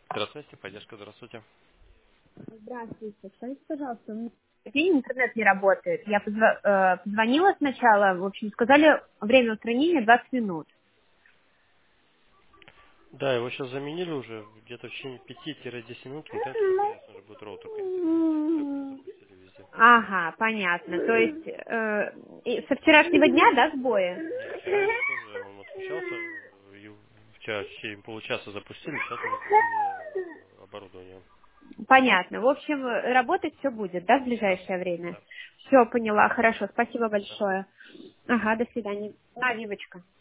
Здравствуйте, поддержка, здравствуйте. Здравствуйте. Скажите, пожалуйста, у меня день интернет не работает. Я позвонила сначала, в общем, сказали время устранения 20 минут. Да, его сейчас заменили уже, где-то в течение 5-10 минут интернет уже понятно, уже будет роутер коннектиться. Все запустили везде. Ага, понятно. То есть и со вчерашнего дня, да, сбои? Нет, вчера еще тоже он отключался, и вчера в течение получаса запустили, сейчас уже заменили оборудование. Понятно. В общем, работать все будет, да, в Да, ближайшее время? да, Все, поняла. Хорошо, спасибо да. большое. Ага, до свидания. На, Вивочка.